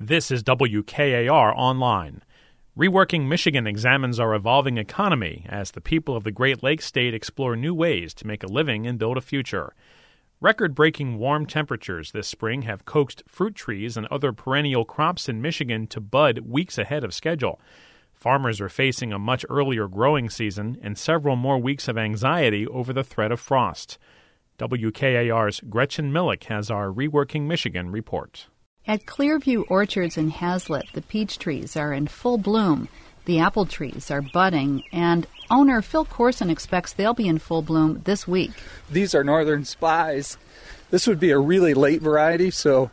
This is WKAR Online. Reworking Michigan examines our evolving economy as the people of the Great Lakes state explore new ways to make a living and build a future. Record-breaking warm temperatures this spring have coaxed fruit trees and other perennial crops in Michigan to bud weeks ahead of schedule. Farmers are facing a much earlier growing season and several more weeks of anxiety over the threat of frost. WKAR's Gretchen Millick has our Reworking Michigan report. At Clearview Orchards in Hazlet, the peach trees are in full bloom, the apple trees are budding, and owner Phil Corson expects they'll be in full bloom this week. These are Northern Spies. This would be a really late variety, so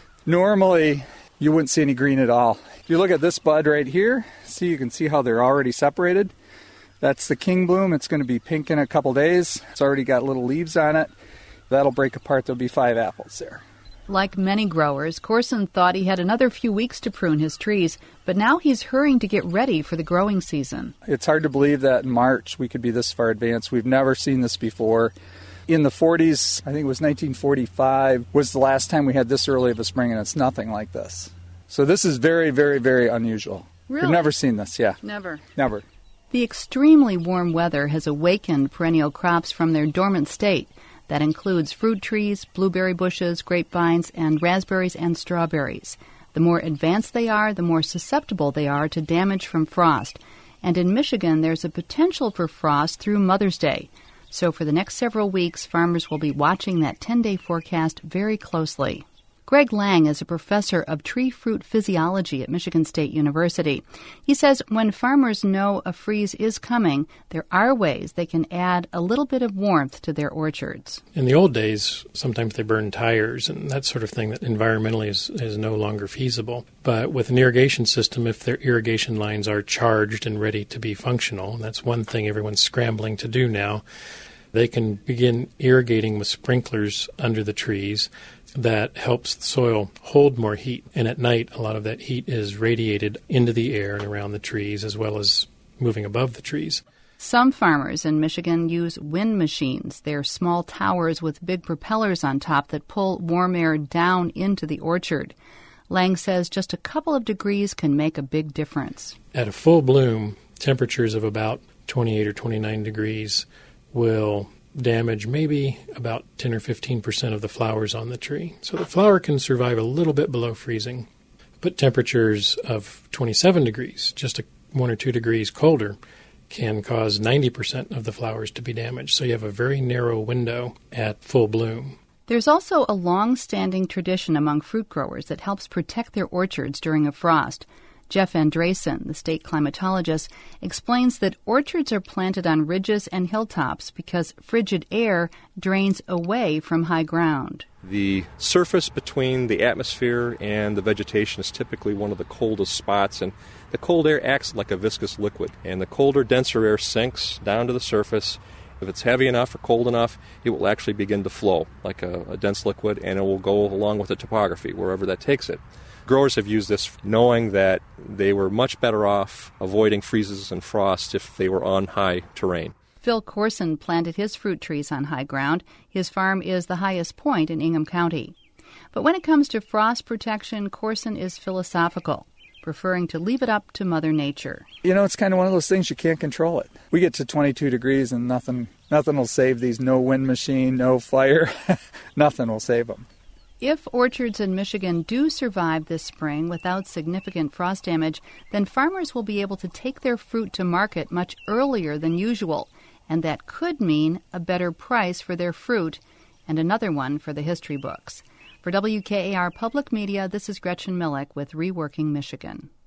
normally you wouldn't see any green at all. If you look at this bud right here, you can see how they're already separated. That's the king bloom. It's going to be pink in a couple days. It's already got little leaves on it. That'll break apart. There'll be 5 apples there. Like many growers, Corson thought he had another few weeks to prune his trees, but now he's hurrying to get ready for the growing season. It's hard to believe that in March we could be this far advanced. We've never seen this before. In the 40s, I think it was 1945, was the last time we had this early of a spring, and it's nothing like this. So this is very, very, very unusual. Really? We've never seen this, yeah. Never. The extremely warm weather has awakened perennial crops from their dormant state. That includes fruit trees, blueberry bushes, grapevines, and raspberries and strawberries. The more advanced they are, the more susceptible they are to damage from frost. And in Michigan, there's a potential for frost through Mother's Day. So for the next several weeks, farmers will be watching that 10-day forecast very closely. Greg Lang is a professor of tree fruit physiology at Michigan State University. He says when farmers know a freeze is coming, there are ways they can add a little bit of warmth to their orchards. In the old days, sometimes they burned tires and that sort of thing that environmentally is no longer feasible. But with an irrigation system, if their irrigation lines are charged and ready to be functional, and that's one thing everyone's scrambling to do now, they can begin irrigating with sprinklers under the trees. That helps the soil hold more heat. And at night, a lot of that heat is radiated into the air and around the trees as well as moving above the trees. Some farmers in Michigan use wind machines. They're small towers with big propellers on top that pull warm air down into the orchard. Lang says just a couple of degrees can make a big difference. At a full bloom, temperatures of about 28 or 29 degrees will damage maybe about 10 or 15% of the flowers on the tree. So the flower can survive a little bit below freezing. But temperatures of 27 degrees, just 1 or 2 degrees colder, can cause 90% of the flowers to be damaged. So you have a very narrow window at full bloom. There's also a long-standing tradition among fruit growers that helps protect their orchards during a frost. Jeff Andresen, the state climatologist, explains that orchards are planted on ridges and hilltops because frigid air drains away from high ground. The surface between the atmosphere and the vegetation is typically one of the coldest spots, and the cold air acts like a viscous liquid. And the colder, denser air sinks down to the surface. If it's heavy enough or cold enough, it will actually begin to flow like a dense liquid, and it will go along with the topography wherever that takes it. Growers have used this knowing that they were much better off avoiding freezes and frost if they were on high terrain. Phil Corson planted his fruit trees on high ground. His farm is the highest point in Ingham County. But when it comes to frost protection, Corson is philosophical, preferring to leave it up to Mother Nature. You know, it's kind of one of those things you can't control it. We get to 22 degrees and nothing will save these. No wind machine, no fire. Nothing will save them. If orchards in Michigan do survive this spring without significant frost damage, then farmers will be able to take their fruit to market much earlier than usual, and that could mean a better price for their fruit and another one for the history books. For WKAR Public Media, this is Gretchen Millick with Reworking Michigan.